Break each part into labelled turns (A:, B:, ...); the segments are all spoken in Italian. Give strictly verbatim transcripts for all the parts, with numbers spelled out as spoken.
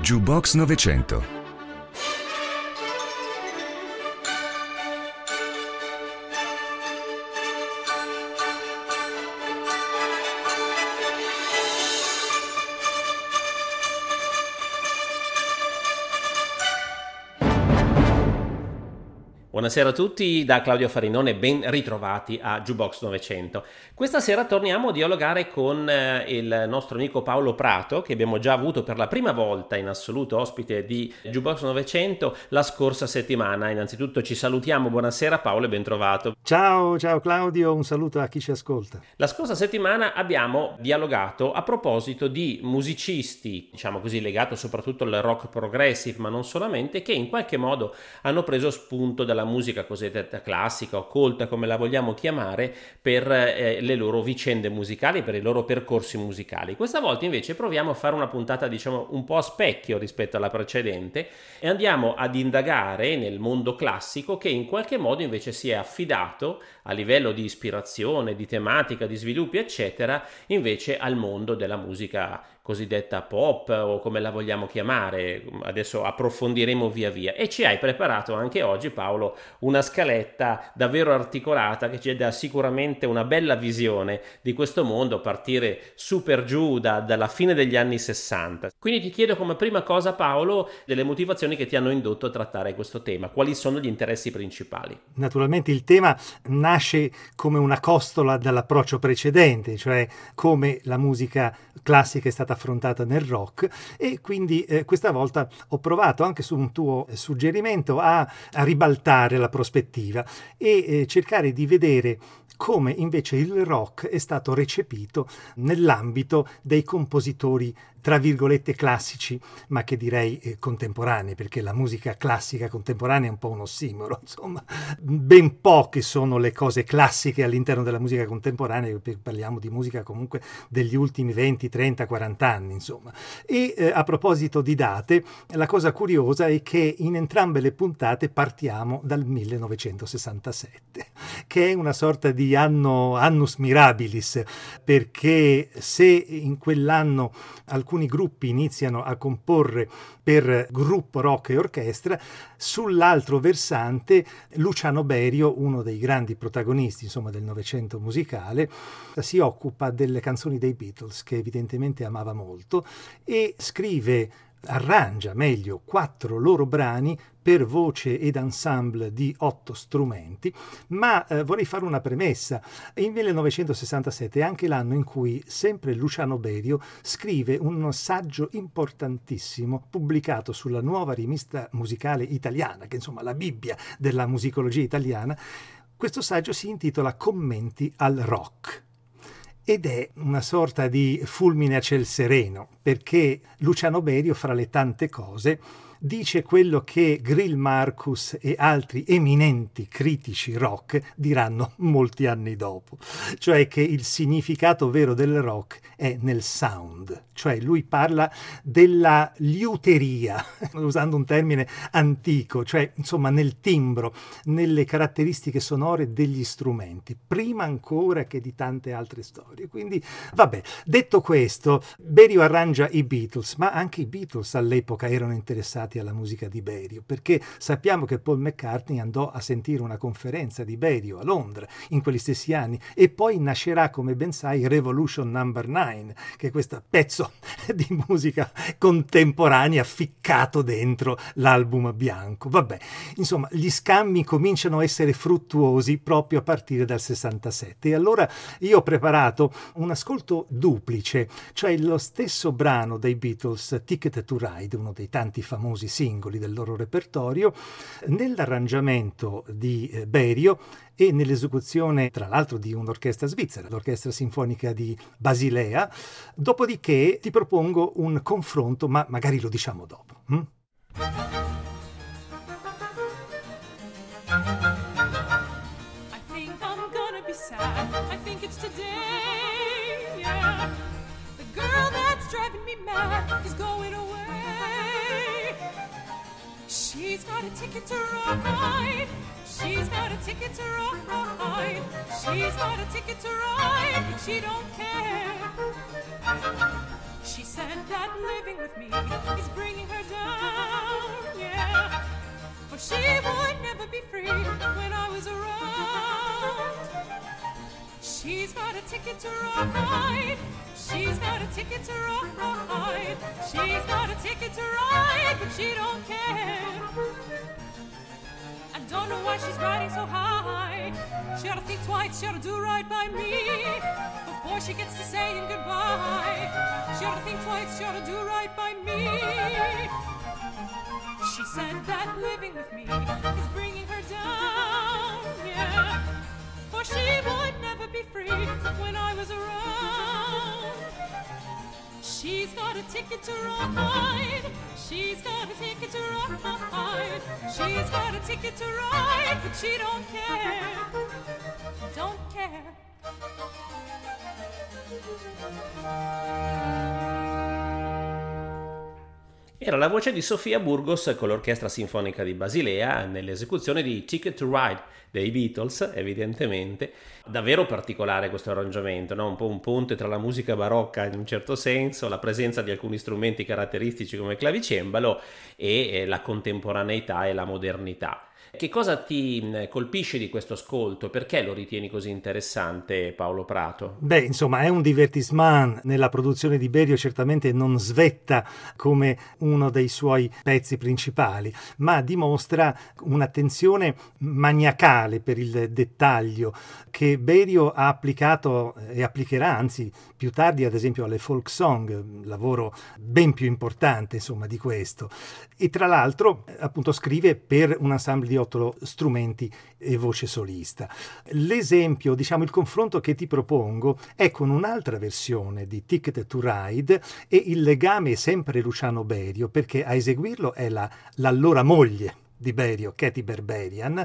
A: Jukebox novecento.
B: Buonasera a tutti da Claudio Farinone, ben ritrovati a Jukebox novecento. Questa sera torniamo a dialogare con eh, il nostro amico Paolo Prato, che abbiamo già avuto per la prima volta in assoluto ospite di Jukebox novecento la scorsa settimana. Innanzitutto ci salutiamo, buonasera Paolo e ben trovato.
C: Ciao, ciao Claudio, un saluto a chi ci ascolta.
B: La scorsa settimana abbiamo dialogato a proposito di musicisti, diciamo così, legato soprattutto al rock progressive, ma non solamente, che in qualche modo hanno preso spunto dalla musica cosiddetta classica o colta, come la vogliamo chiamare, per eh, le loro vicende musicali, per i loro percorsi musicali. Questa volta invece proviamo a fare una puntata, diciamo, un po' a specchio rispetto alla precedente e andiamo ad indagare nel mondo classico, che in qualche modo invece si è affidato a livello di ispirazione, di tematica, di sviluppi eccetera, invece al mondo della musica cosiddetta pop o come la vogliamo chiamare. Adesso approfondiremo via via e ci hai preparato anche oggi, Paolo, una scaletta davvero articolata che ci dà sicuramente una bella visione di questo mondo a partire su per giù da, dalla fine degli anni sessanta. Quindi ti chiedo come prima cosa, Paolo, delle motivazioni che ti hanno indotto a trattare questo tema. Quali sono gli interessi principali?
C: Naturalmente il tema nasce come una costola dall'approccio precedente, cioè come la musica classica è stata affrontata nel rock, e quindi eh, questa volta ho provato anche su un tuo suggerimento a, a ribaltare la prospettiva e eh, cercare di vedere come invece il rock è stato recepito nell'ambito dei compositori tra virgolette classici, ma che direi eh, contemporanei, perché la musica classica contemporanea è un po' un ossimoro, insomma, ben poche sono le cose classiche all'interno della musica contemporanea, parliamo di musica comunque degli ultimi venti, trenta, quaranta anni, insomma. E eh, a proposito di date, la cosa curiosa è che in entrambe le puntate partiamo dal millenovecentosessantasette, che è una sorta di anno annus mirabilis, perché se in quell'anno alcuni gruppi iniziano a comporre per gruppo rock e orchestra, sull'altro versante Luciano Berio, uno dei grandi protagonisti insomma del Novecento musicale, si occupa delle canzoni dei Beatles, che evidentemente amava molto, e scrive, arrangia meglio, quattro loro brani per voce ed ensemble di otto strumenti, ma eh, vorrei fare una premessa. Il millenovecentosessantasette è anche l'anno in cui sempre Luciano Berio scrive un saggio importantissimo pubblicato sulla Nuova Rivista Musicale Italiana, che insomma la Bibbia della musicologia italiana. Questo saggio si intitola Commenti al rock. Ed è una sorta di fulmine a ciel sereno, perché Luciano Berio, fra le tante cose, dice quello che Grill Marcus e altri eminenti critici rock diranno molti anni dopo, cioè che il significato vero del rock è nel sound, cioè lui parla della liuteria, usando un termine antico, cioè insomma nel timbro, nelle caratteristiche sonore degli strumenti, prima ancora che di tante altre storie. Quindi vabbè, detto questo, Berio arrangia i Beatles, ma anche i Beatles all'epoca erano interessati alla musica di Berio, perché sappiamo che Paul McCartney andò a sentire una conferenza di Berio a Londra in quegli stessi anni, e poi nascerà, come ben sai, Revolution number nine, che è questo pezzo di musica contemporanea ficcato dentro l'album bianco. Vabbè, insomma, gli scambi cominciano a essere fruttuosi proprio a partire dal sessantasette, e allora io ho preparato un ascolto duplice, cioè lo stesso brano dei Beatles, Ticket to Ride, uno dei tanti famosi singoli del loro repertorio, nell'arrangiamento di eh, Berio e nell'esecuzione tra l'altro di un'orchestra svizzera, l'Orchestra Sinfonica di Basilea. Dopodiché ti propongo un confronto, ma magari lo diciamo dopo. Hm?
D: I think I'm gonna be sad. I think it's today, yeah. The girl that's driving me mad is going away. She's got a ticket to ride. She's got a ticket to ride. She's got a ticket to ride, but she don't care. She said that living with me is bringing her down, yeah. For she would never be free when I was around. She's got a ticket to ride. She's got a ticket to ride. She's got a ticket to ride, but she don't care. I don't know why she's riding so high. She ought to think twice, she ought to do right by me before she gets to saying goodbye. She ought to think twice, she ought to do right by me. She said that living with me is bringing her down, yeah. For she would never be free when I was around. She's got a ticket to ride. She's got a ticket to ride. She's got a ticket to ride, but she don't care. Don't care.
B: Era la voce di Sofia Burgos con l'Orchestra Sinfonica di Basilea nell'esecuzione di Ticket to Ride dei Beatles, evidentemente. Davvero particolare questo arrangiamento, no? Un po' un ponte tra la musica barocca in un certo senso, la presenza di alcuni strumenti caratteristici come il clavicembalo e la contemporaneità e la modernità. Che cosa ti colpisce di questo ascolto? Perché lo ritieni così interessante, Paolo Prato?
C: Beh, insomma, è un divertissement. Nella produzione di Berio certamente non svetta come uno dei suoi pezzi principali, ma dimostra un'attenzione maniacale per il dettaglio che Berio ha applicato e applicherà, anzi più tardi ad esempio alle folk song, lavoro ben più importante insomma di questo. E tra l'altro appunto scrive per un ensemble di otto strumenti e voce solista. L'esempio, diciamo il confronto che ti propongo è con un'altra versione di Ticket to Ride e il legame è sempre Luciano Berio, perché a eseguirlo è la, l'allora moglie di Berio, Katy Berberian,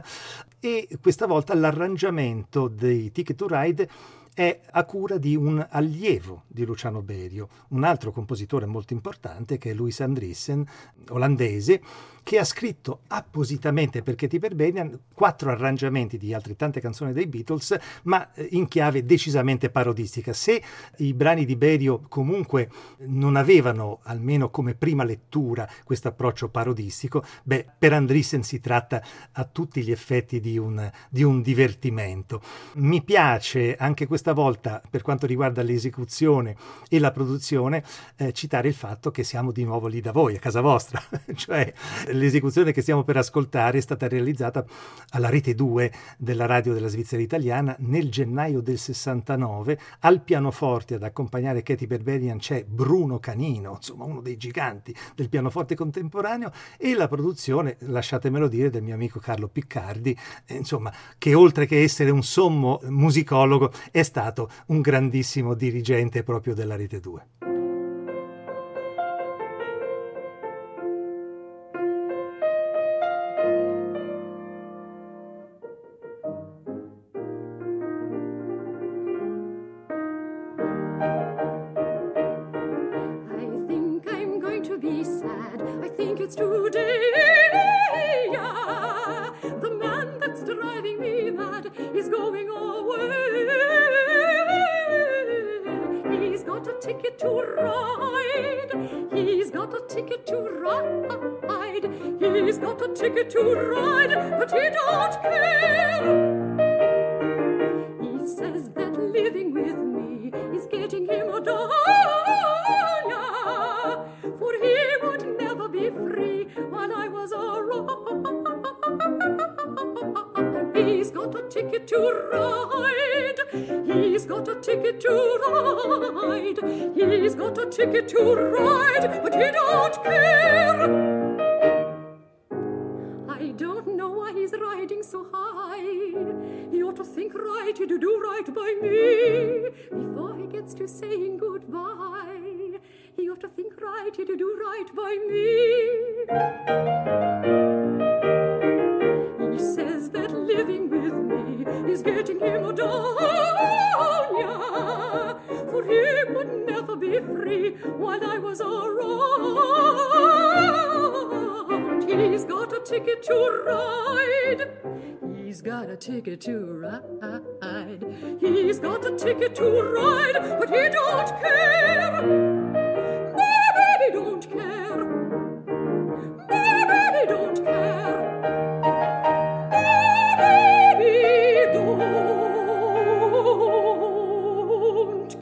C: e questa volta l'arrangiamento dei Ticket to Ride è a cura di un allievo di Luciano Berio, un altro compositore molto importante che è Louis Andriessen, olandese, che ha scritto appositamente per Katy Berberian quattro arrangiamenti di altrettante canzoni dei Beatles, ma in chiave decisamente parodistica. Se i brani di Berio comunque non avevano, almeno come prima lettura, questo approccio parodistico, beh, per Andriessen si tratta a tutti gli effetti di un, di un divertimento. Mi piace anche questa volta, per quanto riguarda l'esecuzione e la produzione, eh, citare il fatto che siamo di nuovo lì da voi, a casa vostra, cioè l'esecuzione che stiamo per ascoltare è stata realizzata alla Rete due della radio della Svizzera italiana nel gennaio del sessantanove. Al pianoforte ad accompagnare Katy Berberian c'è Bruno Canino, insomma uno dei giganti del pianoforte contemporaneo, e la produzione, lasciatemelo dire, del mio amico Carlo Piccardi, eh, insomma, che oltre che essere un sommo musicologo è stato un grandissimo dirigente proprio della Rete due.
A: Ticket to ride, but he don't care. He says that living with me is getting him a down, yeah, for he would never be free while I was around. He's got a ticket to ride. He's got a ticket to ride. He's got a ticket to ride, but he don't care. So high, he ought to think right, to do right by me before he gets to saying goodbye. He ought to think right, to do right by me. He says that living with me is getting him a down, yeah, for he would never be free while I was around. He's got a ticket to ride. He's got a ticket to ride. He's got a ticket to ride, but he don't care. baby don't care. My baby don't care. My baby don't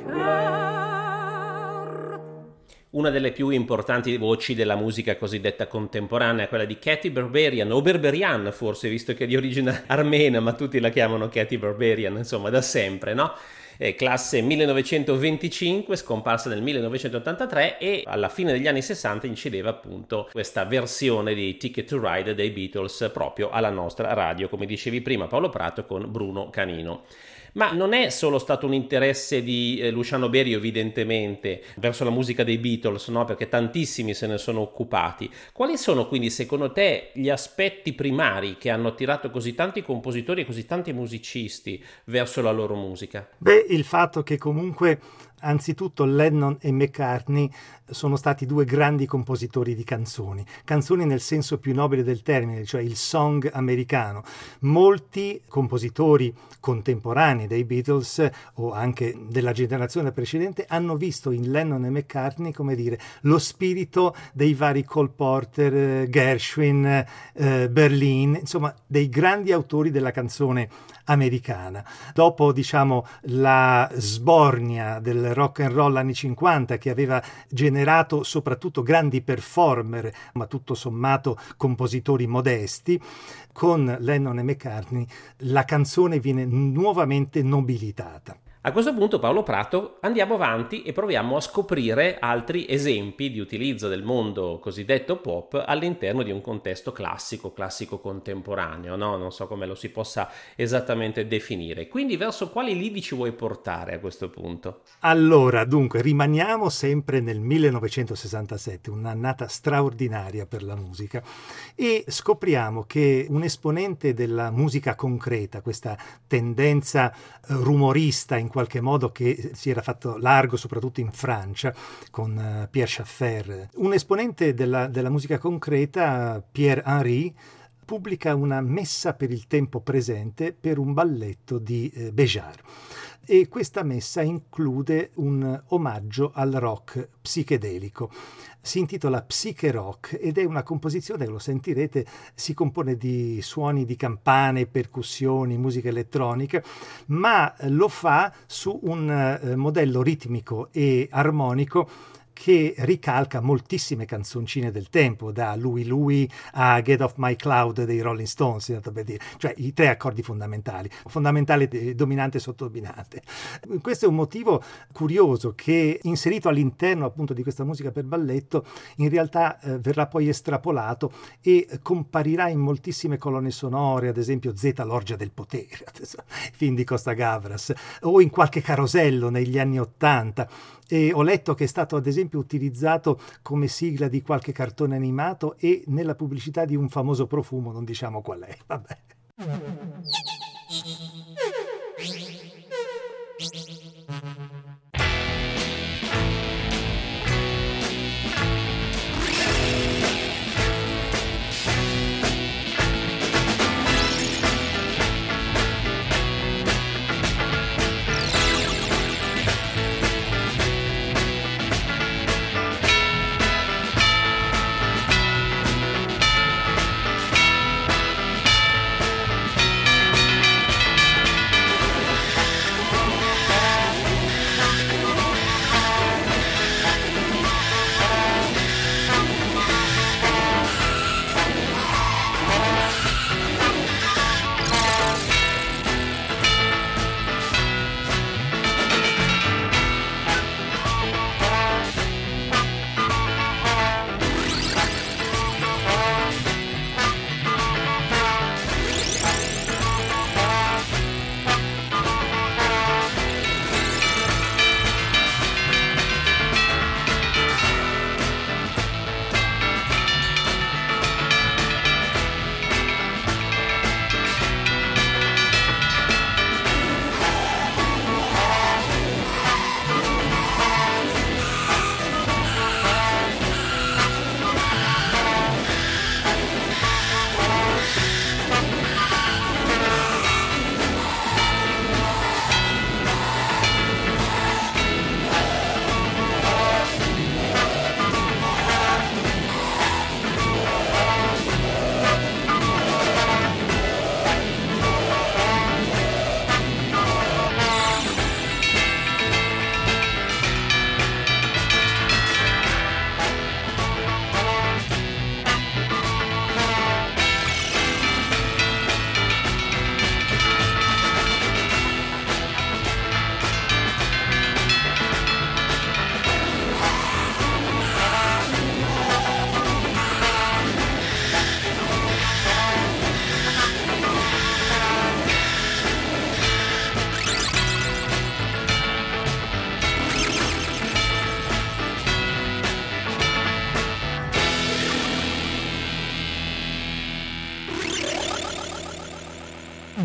A: care.
B: Una delle più importanti voci della musica cosiddetta contemporanea è quella di Katy Berberian, o Berberian forse, visto che è di origine armena, ma tutti la chiamano Katy Berberian, insomma, da sempre, no? Eh, classe millenovecentoventicinque, scomparsa nel millenovecentottantatré, e alla fine degli anni sessanta incideva appunto questa versione di Ticket to Ride dei Beatles proprio alla nostra radio, come dicevi prima Paolo Prato, con Bruno Canino. Ma non è solo stato un interesse di eh, Luciano Berio, evidentemente, verso la musica dei Beatles, no? Perché tantissimi se ne sono occupati. Quali sono quindi, secondo te, gli aspetti primari che hanno attirato così tanti compositori e così tanti musicisti verso la loro musica?
C: Beh, il fatto che comunque anzitutto Lennon e McCartney sono stati due grandi compositori di canzoni, canzoni nel senso più nobile del termine, cioè il song americano. Molti compositori contemporanei dei Beatles o anche della generazione precedente hanno visto in Lennon e McCartney, come dire, lo spirito dei vari Cole Porter, Gershwin, eh, Berlin, insomma dei grandi autori della canzone americana. Dopo, diciamo, la sbornia del rock and roll anni cinquanta, che aveva generato soprattutto grandi performer, ma tutto sommato compositori modesti, con Lennon e McCartney la canzone viene nuovamente nobilitata.
B: A questo punto, Paolo Prato, andiamo avanti e proviamo a scoprire altri esempi di utilizzo del mondo cosiddetto pop all'interno di un contesto classico, classico contemporaneo, no? Non so come lo si possa esattamente definire. Quindi verso quali lidi ci vuoi portare a questo punto?
C: Allora, dunque, rimaniamo sempre nel millenovecentosessantasette, un'annata straordinaria per la musica, e scopriamo che un esponente della musica concreta, questa tendenza rumorista in qualche modo che si era fatto largo soprattutto in Francia con uh, Pierre Schaeffer. Un esponente della, della musica concreta, Pierre Henry, pubblica una messa per il tempo presente per un balletto di eh, Béjart. E questa messa include un omaggio al rock psichedelico. Si intitola Psyche Rock ed è una composizione, lo sentirete, si compone di suoni di campane, percussioni, musica elettronica, ma lo fa su un eh, modello ritmico e armonico che ricalca moltissime canzoncine del tempo, da Louie Louie a Get Off My Cloud dei Rolling Stones, per dire, cioè i tre accordi fondamentali, fondamentale, dominante e sottodominante. Questo è un motivo curioso che, inserito all'interno appunto di questa musica per balletto, in realtà eh, verrà poi estrapolato e comparirà in moltissime colonne sonore, ad esempio Zeta l'orgia del potere, film di Costa Gavras, o in qualche carosello negli anni Ottanta. E ho letto che è stato ad esempio utilizzato come sigla di qualche cartone animato e nella pubblicità di un famoso profumo, non diciamo qual è. Vabbè.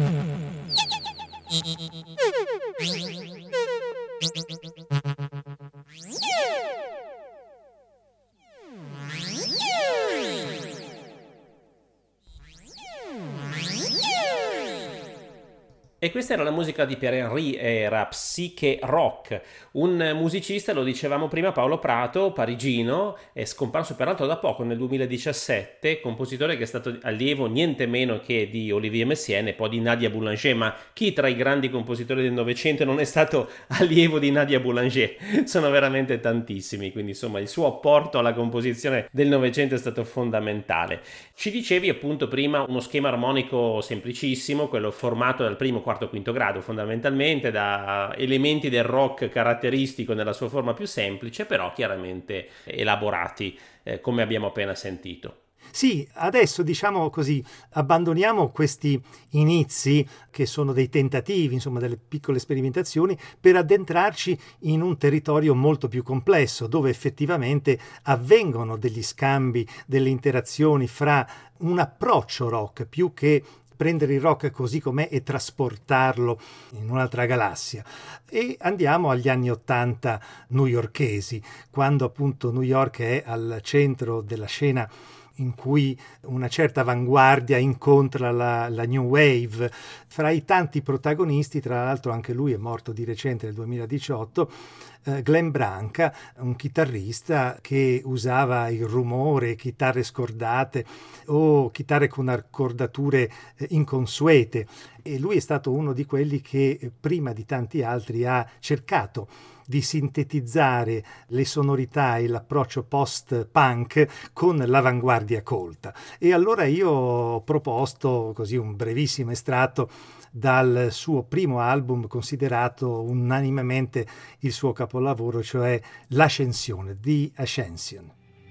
B: E questa era la musica di Pierre Henry, era Psyche Rock, un musicista, lo dicevamo prima, Paolo Prato, parigino, è scomparso peraltro da poco nel duemiladiciassette, compositore che è stato allievo niente meno che di Olivier Messiaen e poi di Nadia Boulanger, ma chi tra i grandi compositori del Novecento non è stato allievo di Nadia Boulanger? Sono veramente tantissimi, quindi insomma il suo apporto alla composizione del Novecento è stato fondamentale. Ci dicevi appunto prima uno schema armonico semplicissimo, quello formato dal primo, quarto, quinto grado fondamentalmente, da elementi del rock caratteristico nella sua forma più semplice, però chiaramente elaborati, eh, come abbiamo appena sentito.
C: Sì, adesso diciamo così, abbandoniamo questi inizi che sono dei tentativi, insomma delle piccole sperimentazioni, per addentrarci in un territorio molto più complesso, dove effettivamente avvengono degli scambi, delle interazioni fra un approccio rock più che prendere il rock così com'è e trasportarlo in un'altra galassia. E andiamo agli anni ottanta newyorkesi, quando appunto New York è al centro della scena in cui una certa avanguardia incontra la, la New Wave. Fra i tanti protagonisti, tra l'altro anche lui è morto di recente nel duemiladiciotto, eh, Glenn Branca, un chitarrista che usava il rumore, chitarre scordate o chitarre con accordature eh, inconsuete, e lui è stato uno di quelli che eh, prima di tanti altri ha cercato di sintetizzare le sonorità e l'approccio post-punk con l'avanguardia colta. E allora io ho proposto così un brevissimo estratto dal suo primo album, considerato unanimemente il suo capolavoro, cioè L'Ascensione, The Ascension.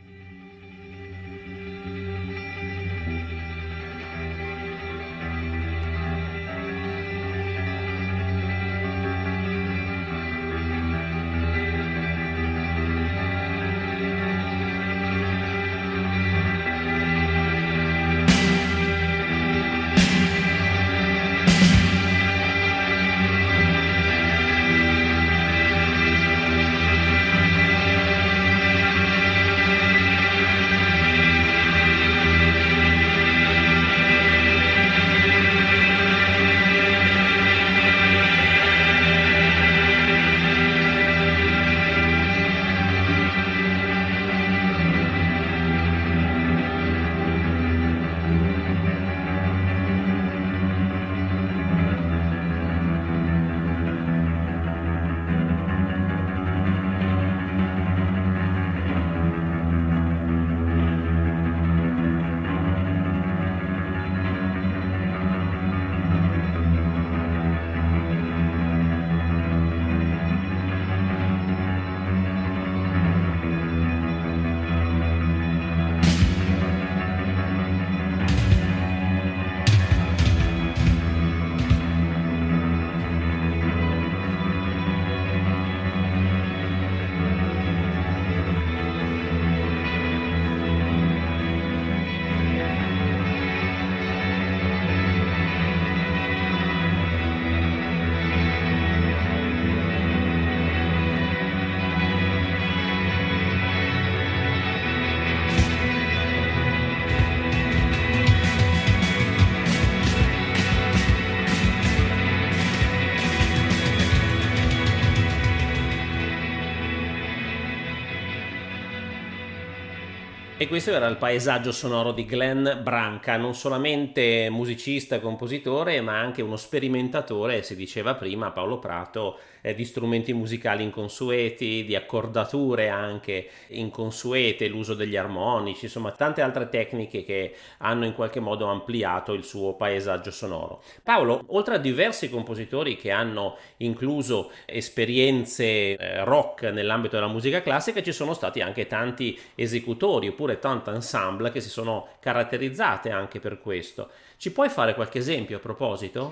B: E questo era il paesaggio sonoro di Glenn Branca, non solamente musicista e compositore, ma anche uno sperimentatore, si diceva prima, Paolo Prato, eh, di strumenti musicali inconsueti, di accordature anche inconsuete, l'uso degli armonici, insomma tante altre tecniche che hanno in qualche modo ampliato il suo paesaggio sonoro. Paolo, oltre a diversi compositori che hanno incluso esperienze eh, rock nell'ambito della musica classica, ci sono stati anche tanti esecutori oppure tante ensemble che si sono caratterizzate anche per questo. Ci puoi fare qualche esempio a proposito?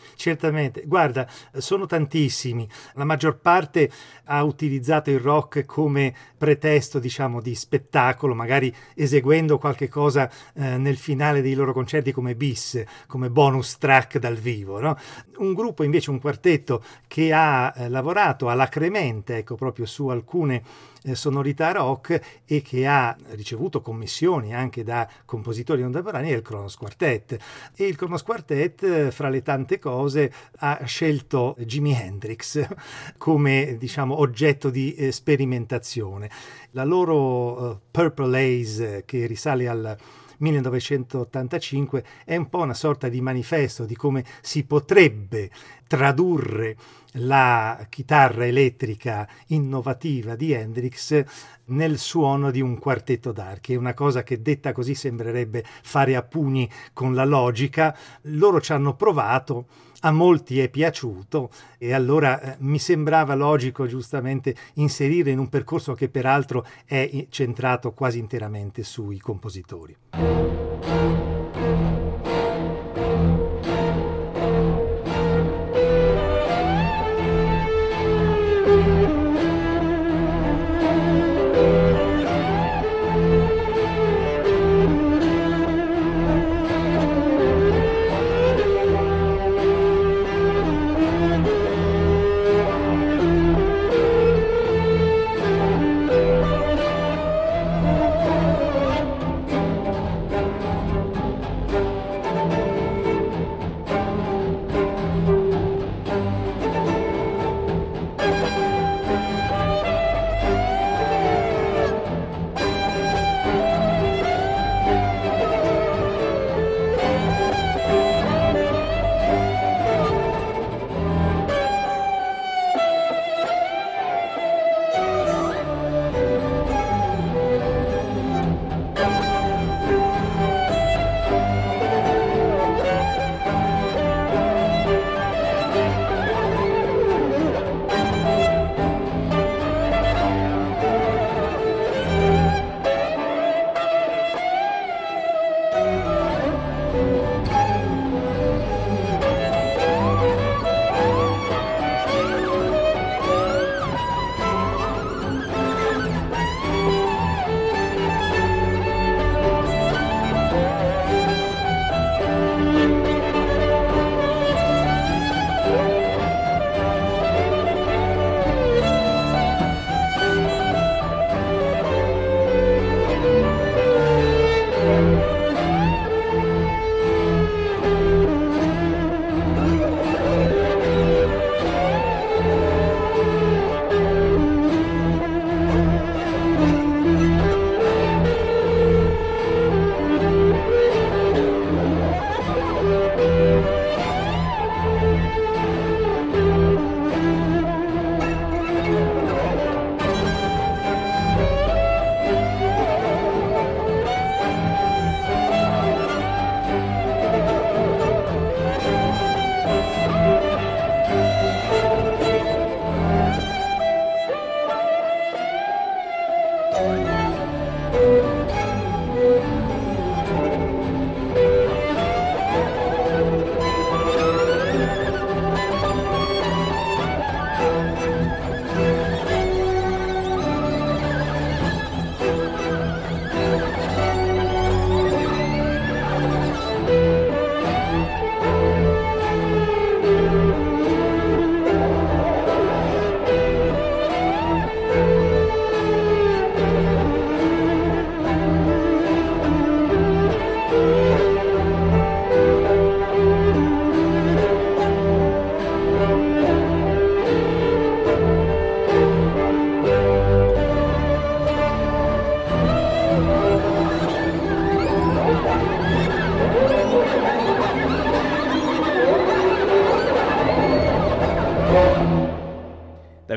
C: Certamente, guarda, sono tantissimi. La maggior parte ha utilizzato il rock come pretesto, diciamo, di spettacolo, magari eseguendo qualche cosa eh, nel finale dei loro concerti come bis, come bonus track dal vivo, no? Un gruppo invece, un quartetto che ha eh, lavorato alacremente, ecco, proprio su alcune eh, sonorità rock e che ha ricevuto commissioni anche da compositori contemporanei, è il Kronos Quartet. E il Kronos Quartet, eh, fra le tante cose, ha scelto Jimi Hendrix come, diciamo, oggetto di eh, sperimentazione. La loro uh, Purple Haze, che risale al millenovecentottantacinque, è un po' una sorta di manifesto di come si potrebbe tradurre la chitarra elettrica innovativa di Hendrix nel suono di un quartetto d'archi. È una cosa che, detta così, sembrerebbe fare a pugni con la logica. Loro ci hanno provato, a molti è piaciuto, e allora eh, mi sembrava logico giustamente inserire in un percorso che peraltro è centrato quasi interamente sui compositori.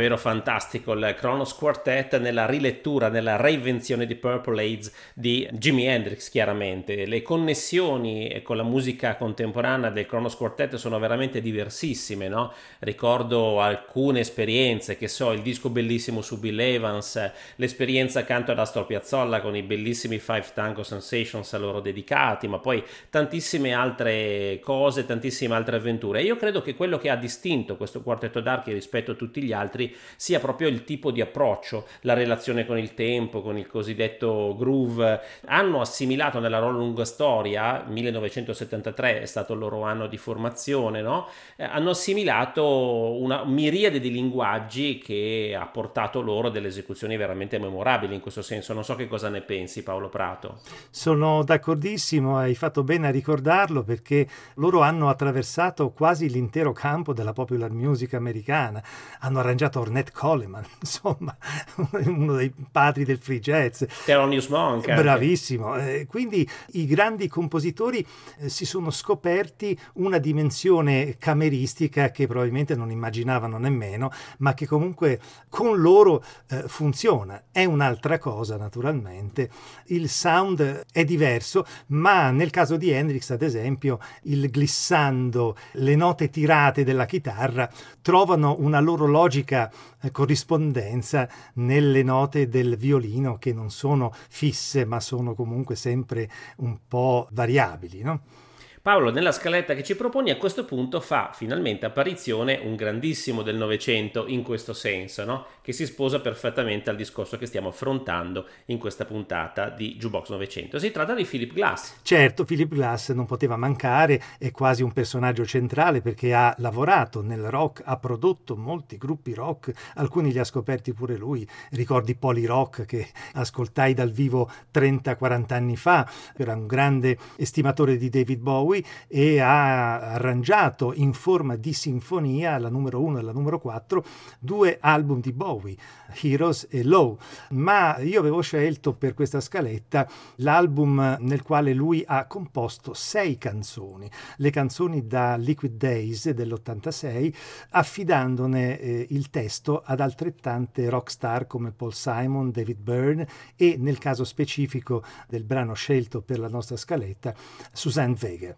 B: davvero fantastico il Kronos Quartet nella rilettura, nella reinvenzione di Purple Haze di Jimi Hendrix. Chiaramente le connessioni con la musica contemporanea del Kronos Quartet sono veramente diversissime, no? Ricordo alcune esperienze, che so, il disco bellissimo su Bill Evans, l'esperienza accanto ad Astor Piazzolla con i bellissimi Five Tango Sensations a loro dedicati, ma poi tantissime altre cose, tantissime altre avventure. E io credo che quello che ha distinto questo quartetto d'archi rispetto a tutti gli altri sia proprio il tipo di approccio, la relazione con il tempo, con il cosiddetto groove. Hanno assimilato nella loro lunga storia, millenovecentosettantatré è stato il loro anno di formazione, no? Eh, hanno assimilato una miriade di linguaggi che ha portato loro delle esecuzioni veramente memorabili in questo senso. Non so che cosa ne pensi, Paolo Prato.
C: Sono d'accordissimo, hai fatto bene a ricordarlo, perché loro hanno attraversato quasi l'intero campo della popular music americana, hanno arrangiato Ornette Coleman, insomma uno dei padri del free jazz,
B: Thelonious Monk anche.
C: Bravissimo, eh, quindi i grandi compositori eh, si sono scoperti una dimensione cameristica che probabilmente non immaginavano nemmeno, ma che comunque con loro eh, funziona. È un'altra cosa, naturalmente, il sound è diverso, ma nel caso di Hendrix, ad esempio, il glissando, le note tirate della chitarra trovano una loro logica eh, corrispondenza nelle note del violino, che non sono fisse ma sono comunque sempre un po' variabili, no?
B: Paolo, nella scaletta che ci proponi a questo punto fa finalmente apparizione un grandissimo del Novecento in questo senso, no? Che si sposa perfettamente al discorso che stiamo affrontando in questa puntata di Jukebox Novecento. Si tratta di Philip Glass.
C: Certo, Philip Glass non poteva mancare, è quasi un personaggio centrale perché ha lavorato nel rock, ha prodotto molti gruppi rock, alcuni li ha scoperti pure lui. Ricordi Poly Rock, che ascoltai dal vivo trenta quaranta anni fa, era un grande estimatore di David Bowie e ha arrangiato in forma di sinfonia, la numero uno e la numero quattro, due album di Bowie, Heroes e Low. Ma io avevo scelto per questa scaletta l'album nel quale lui ha composto sei canzoni, le canzoni da Liquid Days dell'ottantasei, affidandone eh, il testo ad altrettante rockstar come Paul Simon, David Byrne e, nel caso specifico del brano scelto per la nostra scaletta, Suzanne Vega.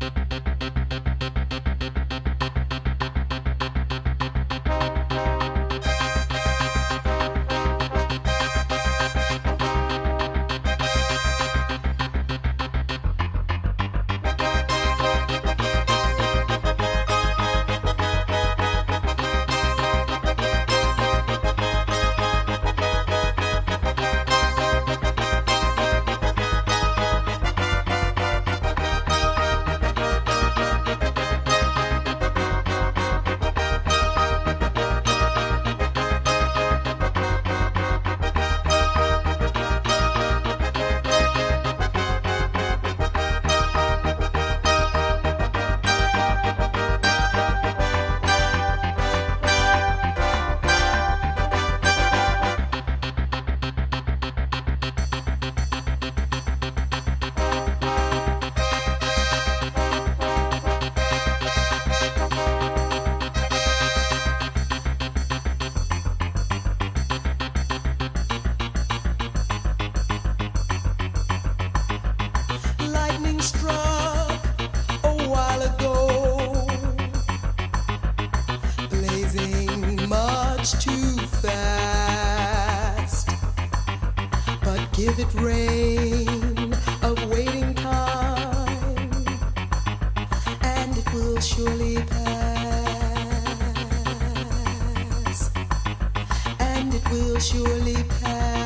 E: Give it rain of waiting time, and it will surely pass, and it will surely pass.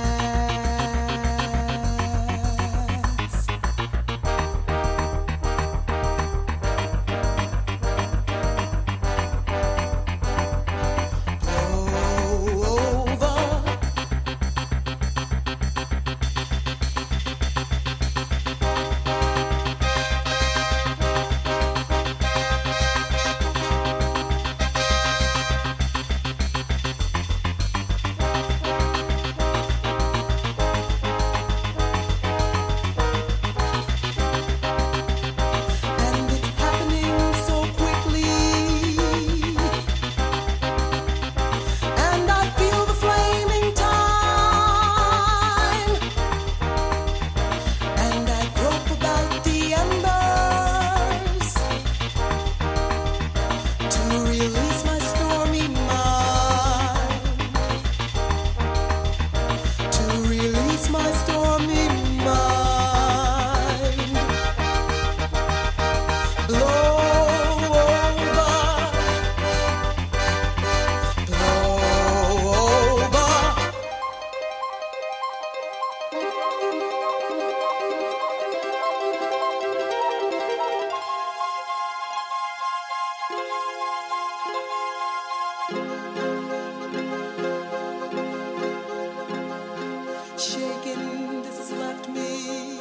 E: Shaking, this has left me,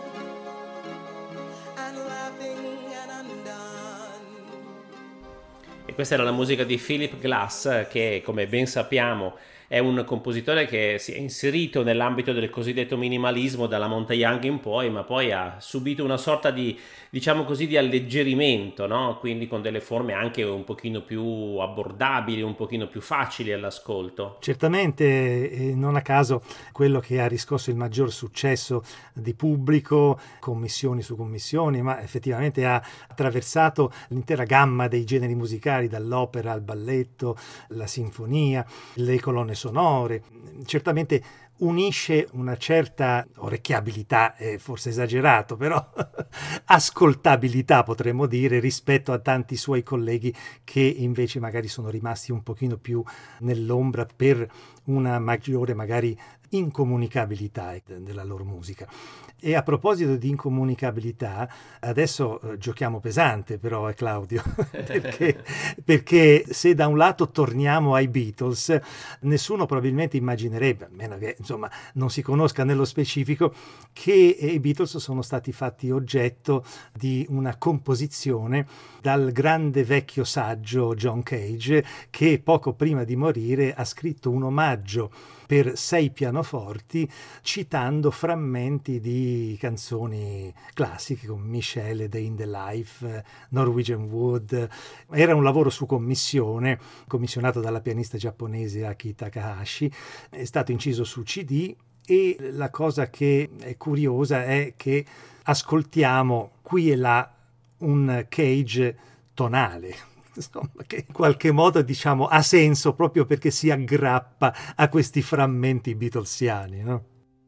E: and laughing and undone.
B: E questa era la musica di Philip Glass, che come ben sappiamo è un compositore che si è inserito nell'ambito del cosiddetto minimalismo dalla Monte Young in poi, ma poi ha subito una sorta di, diciamo così, di alleggerimento, no? Quindi con delle forme anche un pochino più abbordabili, un pochino più facili all'ascolto.
C: Certamente, eh, non a caso quello che ha riscosso il maggior successo di pubblico, commissioni su commissioni, ma effettivamente ha attraversato l'intera gamma dei generi musicali, dall'opera al balletto, la sinfonia, le colonne sonore. Certamente unisce una certa orecchiabilità, è forse esagerato, però ascoltabilità potremmo dire, rispetto a tanti suoi colleghi che invece magari sono rimasti un pochino più nell'ombra per una maggiore magari incomunicabilità della loro musica. E a proposito di incomunicabilità, adesso eh, giochiamo pesante però, eh, Claudio, perché, perché se da un lato torniamo ai Beatles, nessuno probabilmente immaginerebbe, a meno che insomma non si conosca nello specifico, che i Beatles sono stati fatti oggetto di una composizione dal grande vecchio saggio John Cage, che poco prima di morire ha scritto un omaggio per sei pianoforti citando frammenti di canzoni classiche come Michelle, Day in the Life, Norwegian Wood. Era un lavoro su commissione, commissionato dalla pianista giapponese Aki Takahashi, è stato inciso su C D e la cosa che è curiosa è che ascoltiamo qui e là un Cage tonale, insomma, che in qualche modo diciamo ha senso proprio perché si aggrappa a questi frammenti beatlesiani, no?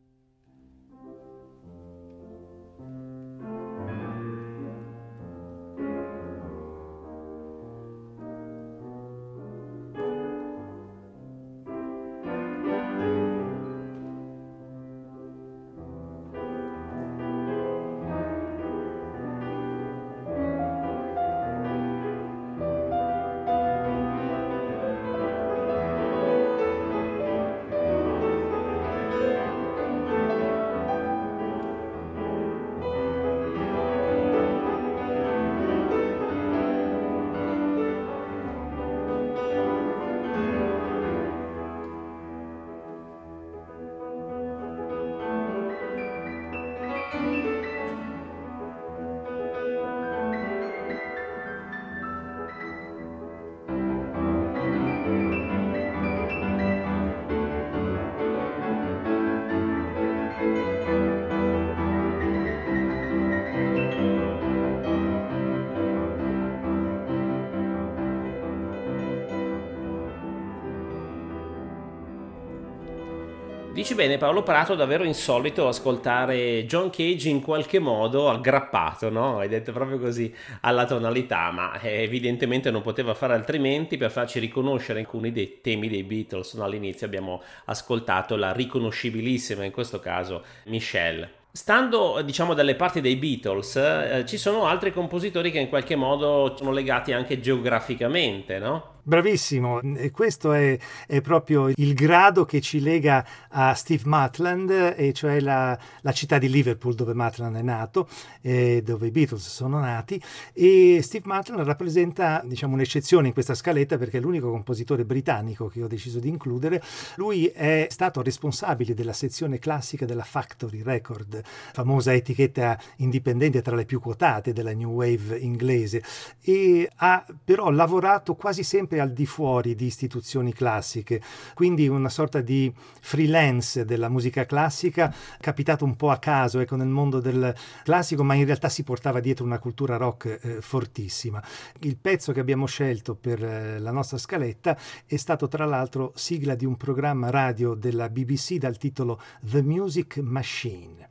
B: Dici bene Paolo Prato, davvero insolito ascoltare John Cage in qualche modo aggrappato, no? Hai detto proprio così, alla tonalità, ma evidentemente non poteva fare altrimenti per farci riconoscere alcuni dei temi dei Beatles, no? All'inizio abbiamo ascoltato la riconoscibilissima, in questo caso, Michelle. Stando, diciamo, dalle parti dei Beatles, eh, ci sono altri compositori che in qualche modo sono legati anche geograficamente, no?
C: Bravissimo, e questo è, è proprio il grado che ci lega a Steve Maitland, e cioè la, la città di Liverpool dove Maitland è nato, e dove i Beatles sono nati, e Steve Maitland rappresenta, diciamo, un'eccezione in questa scaletta perché è l'unico compositore britannico che ho deciso di includere. Lui è stato responsabile della sezione classica della Factory Record, famosa etichetta indipendente tra le più quotate della New Wave inglese, e ha però lavorato quasi sempre al di fuori di istituzioni classiche, quindi una sorta di freelance della musica classica, capitato un po' a caso, ecco, nel mondo del classico, ma in realtà si portava dietro una cultura rock eh, fortissima. Il pezzo che abbiamo scelto per eh, la nostra scaletta è stato tra l'altro sigla di un programma radio della B B C dal titolo The Music Machine.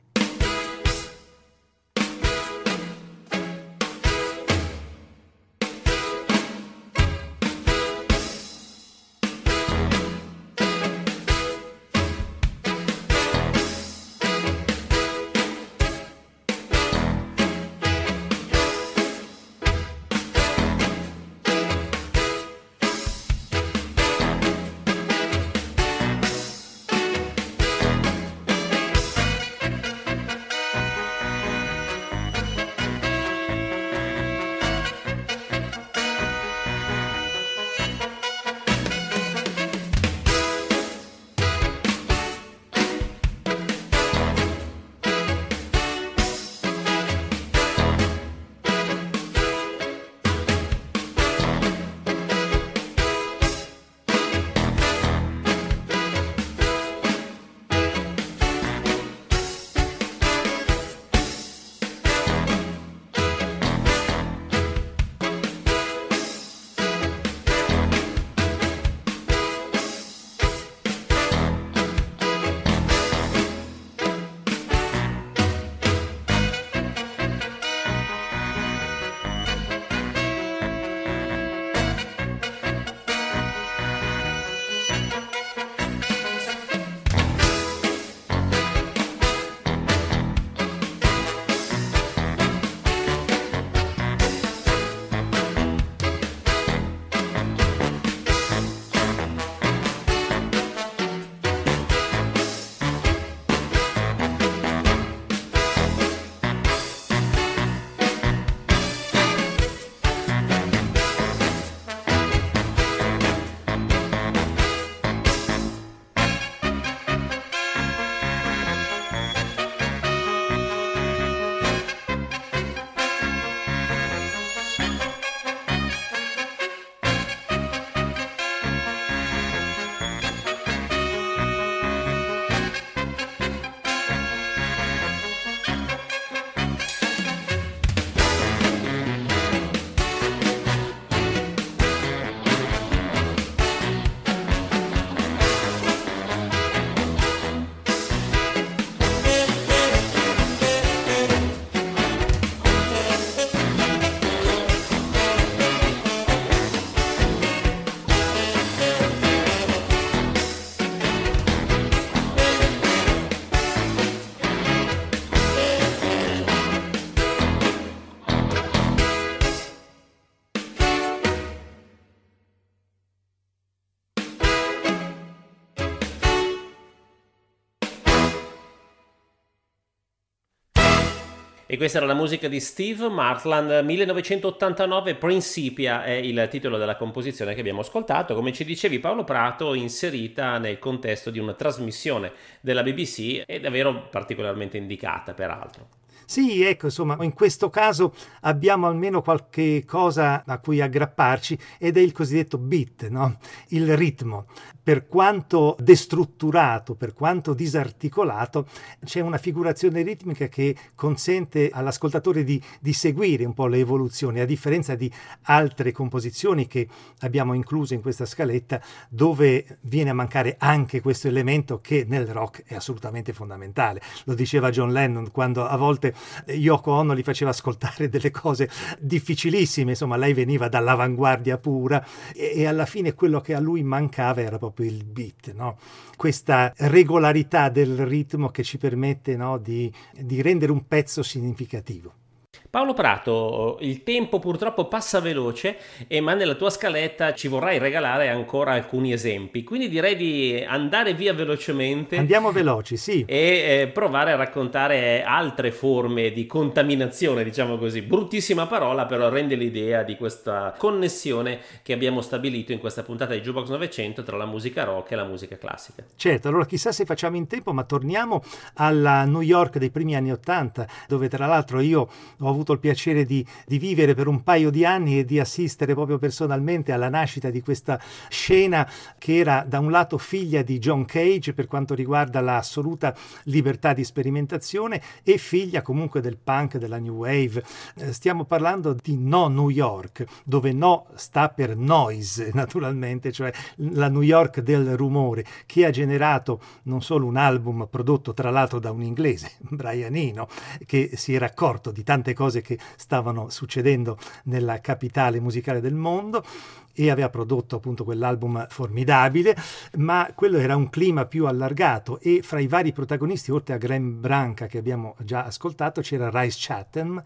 B: E questa era la musica di Steve Martland, millenovecentottantanove, Principia è il titolo della composizione che abbiamo ascoltato, come ci dicevi Paolo Prato, inserita nel contesto di una trasmissione della B B C e davvero particolarmente indicata peraltro.
C: Sì, ecco, insomma, in questo caso abbiamo almeno qualche cosa a cui aggrapparci ed è il cosiddetto beat, no? Il ritmo. Per quanto destrutturato, per quanto disarticolato, c'è una figurazione ritmica che consente all'ascoltatore di, di seguire un po' le evoluzioni, a differenza di altre composizioni che abbiamo incluso in questa scaletta, dove viene a mancare anche questo elemento che nel rock è assolutamente fondamentale. Lo diceva John Lennon quando a volte Yoko Ono gli faceva ascoltare delle cose difficilissime, insomma lei veniva dall'avanguardia pura e, e alla fine quello che a lui mancava era proprio il beat, no? Questa regolarità del ritmo che ci permette, no, di, di rendere un pezzo significativo.
B: Paolo Prato, il tempo purtroppo passa veloce, e ma nella tua scaletta ci vorrai regalare ancora alcuni esempi, quindi direi di andare via velocemente.
C: Andiamo veloci, sì.
B: E eh, provare a raccontare altre forme di contaminazione, diciamo così. Bruttissima parola, però rende l'idea di questa connessione che abbiamo stabilito in questa puntata di Jukebox novecento tra la musica rock e la musica classica.
C: Certo, allora chissà se facciamo in tempo, ma torniamo alla New York dei primi anni Ottanta, dove tra l'altro io ho avuto il piacere di, di vivere per un paio di anni e di assistere proprio personalmente alla nascita di questa scena che era da un lato figlia di John Cage per quanto riguarda l'assoluta libertà di sperimentazione e figlia comunque del punk, della new wave. Eh, stiamo parlando di No New York, dove no sta per noise naturalmente, cioè la New York del rumore, che ha generato non solo un album prodotto tra l'altro da un inglese, Brian Eno, che si era accorto di tante cose che stavano succedendo nella capitale musicale del mondo e aveva prodotto appunto quell'album formidabile, ma quello era un clima più allargato e fra i vari protagonisti, oltre a Graham Branca che abbiamo già ascoltato, c'era Rice Chatham,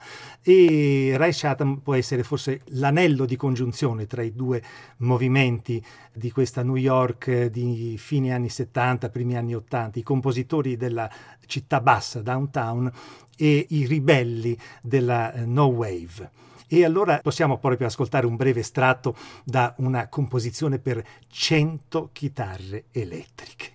C: e Rice Chatham può essere forse l'anello di congiunzione tra i due movimenti di questa New York di fine anni settanta, primi anni ottanta, i compositori della città bassa, downtown, e i ribelli della no wave. E allora possiamo proprio ascoltare un breve estratto da una composizione per cento chitarre elettriche.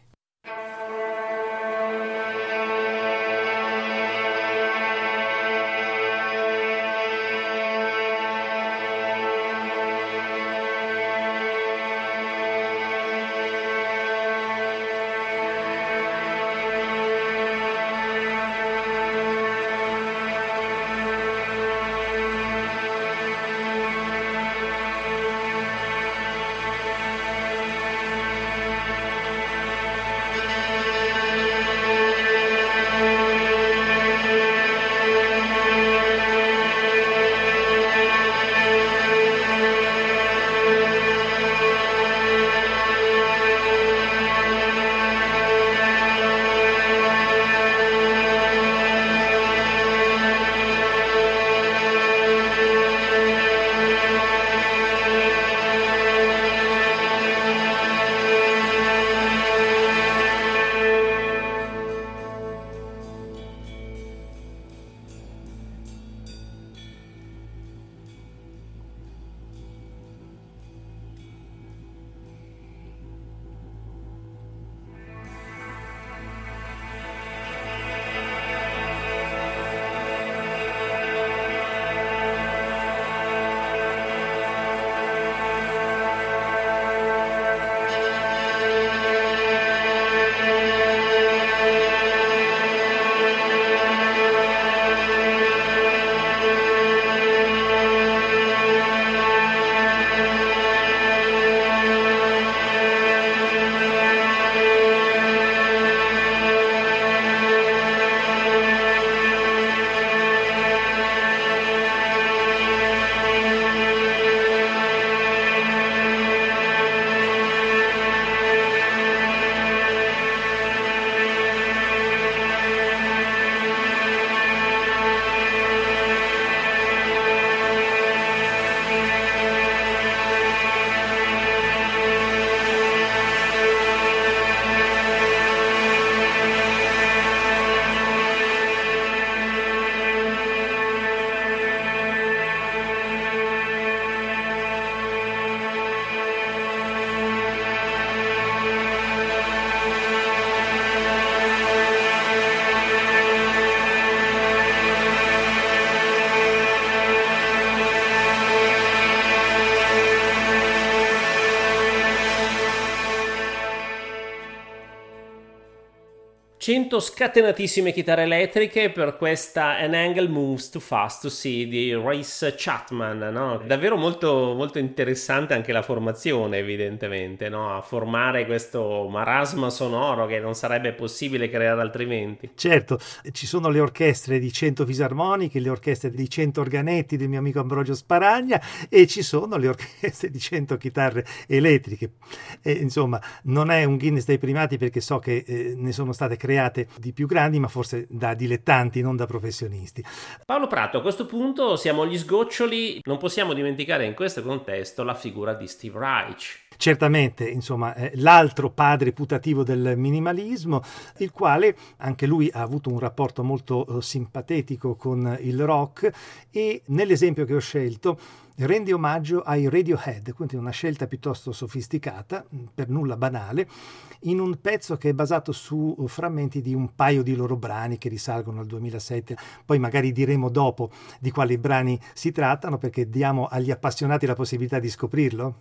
B: cento scatenatissime chitarre elettriche per questa An Angle Moves Too Fast to See di Race Chapman, no? Davvero molto, molto interessante anche la formazione, evidentemente, no? A formare questo marasma sonoro che non sarebbe possibile creare altrimenti.
C: Certo, ci sono le orchestre di cento fisarmoniche, le orchestre di cento organetti del mio amico Ambrogio Sparagna e ci sono le orchestre di cento chitarre elettriche. E, insomma, non è un Guinness dei primati perché so che eh, ne sono state create di più grandi, ma forse da dilettanti, non da professionisti.
B: Paolo Prato, a questo punto siamo agli sgoccioli, non possiamo dimenticare in questo contesto la figura di Steve Reich.
C: Certamente, insomma, eh, l'altro padre putativo del minimalismo, il quale anche lui ha avuto un rapporto molto eh, simpatetico con il rock e nell'esempio che ho scelto rende omaggio ai Radiohead, quindi una scelta piuttosto sofisticata, per nulla banale, in un pezzo che è basato su frammenti di un paio di loro brani che risalgono al duemilasette. Poi magari diremo dopo di quali brani si trattano, perché diamo agli appassionati la possibilità di scoprirlo.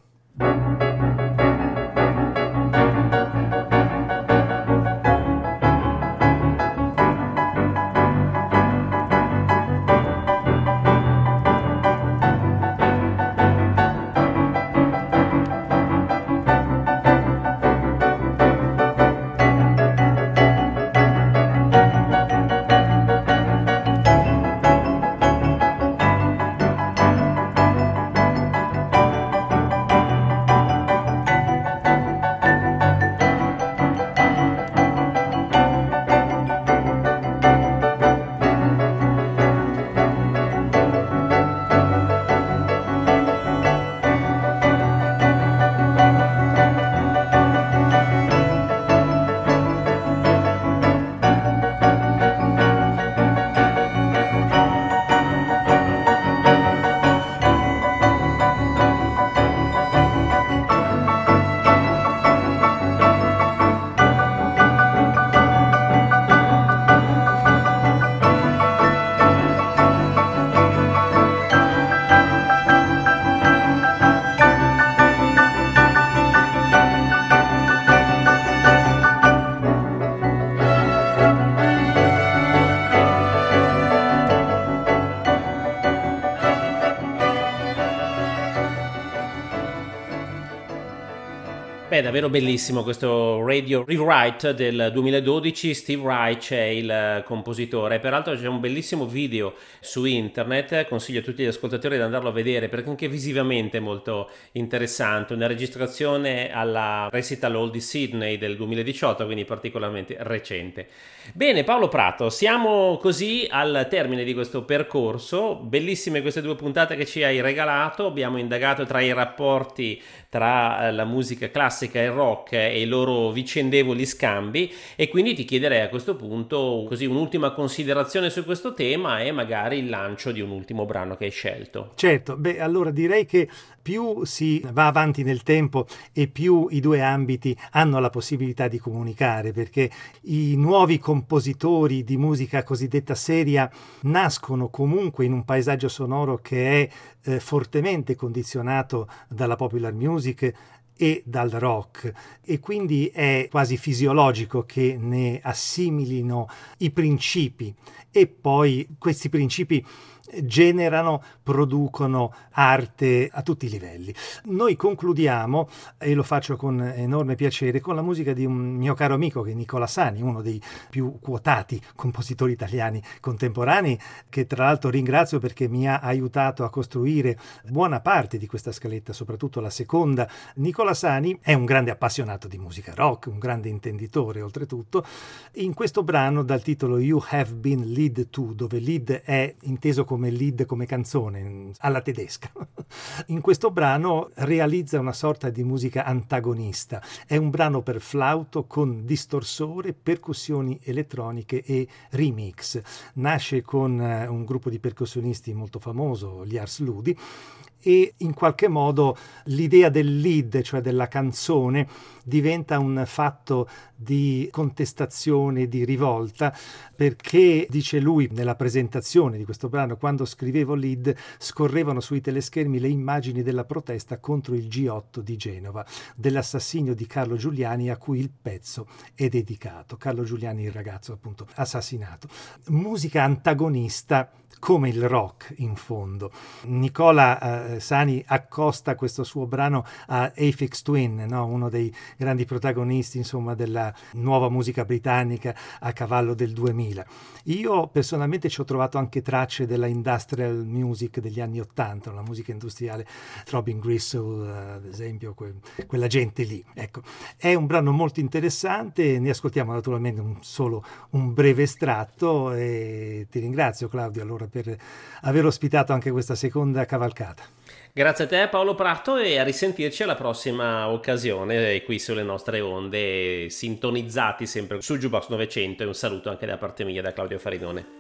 B: È davvero bellissimo questo Radio Rewrite del duemiladodici, Steve Reich è il compositore, peraltro c'è un bellissimo video su internet, consiglio a tutti gli ascoltatori di andarlo a vedere perché anche visivamente è molto interessante, una registrazione alla Recital Hall di Sydney del duemiladiciotto, quindi particolarmente recente. Bene, Paolo Prato, siamo così al termine di questo percorso, bellissime queste due puntate che ci hai regalato, abbiamo indagato tra i rapporti tra la musica classica e il rock e i loro vicendevoli scambi e quindi ti chiederei a questo punto così un'ultima considerazione su questo tema e magari il lancio di un ultimo brano che hai scelto.
C: Certo, beh allora direi che più si va avanti nel tempo e più i due ambiti hanno la possibilità di comunicare, perché i nuovi compositori di musica cosiddetta seria nascono comunque in un paesaggio sonoro che è eh, fortemente condizionato dalla popular music e dal rock, e quindi è quasi fisiologico che ne assimilino i principi e poi questi principi generano, producono arte a tutti i livelli. Noi concludiamo, e lo faccio con enorme piacere, con la musica di un mio caro amico che è Nicola Sani, uno dei più quotati compositori italiani contemporanei, che tra l'altro ringrazio perché mi ha aiutato a costruire buona parte di questa scaletta, soprattutto la seconda. Nicola Sani è un grande appassionato di musica rock, un grande intenditore oltretutto. In questo brano dal titolo You Have Been Led To, dove lead è inteso come come lead, come canzone alla tedesca. In questo brano realizza una sorta di musica antagonista. È un brano per flauto con distorsore, percussioni elettroniche e remix. Nasce con un gruppo di percussionisti molto famoso, gli Ars Ludi, e in qualche modo l'idea del lead, cioè della canzone, diventa un fatto di contestazione, di rivolta, perché, dice lui nella presentazione di questo brano, quando scrivevo lead scorrevano sui teleschermi le immagini della protesta contro il G otto di Genova, dell'assassinio di Carlo Giuliani, a cui il pezzo è dedicato. Carlo Giuliani, il ragazzo appunto assassinato. Musica antagonista come il rock, in fondo. Nicola eh, Sani accosta questo suo brano a Aphex Twin, no? Uno dei grandi protagonisti, insomma, della nuova musica britannica a cavallo del duemila. Io personalmente ci ho trovato anche tracce della industrial music degli anni ottanta, la musica industriale, Robin Gristle, eh, ad esempio, que- quella gente lì. Ecco, è un brano molto interessante, ne ascoltiamo naturalmente un solo un breve estratto e ti ringrazio, Claudio, allora, per aver ospitato anche questa seconda cavalcata.
B: Grazie a te, Paolo Prato, e a risentirci alla prossima occasione qui sulle nostre onde, sintonizzati sempre su Jukebox novecento, e un saluto anche da parte mia, da Claudio Farinone.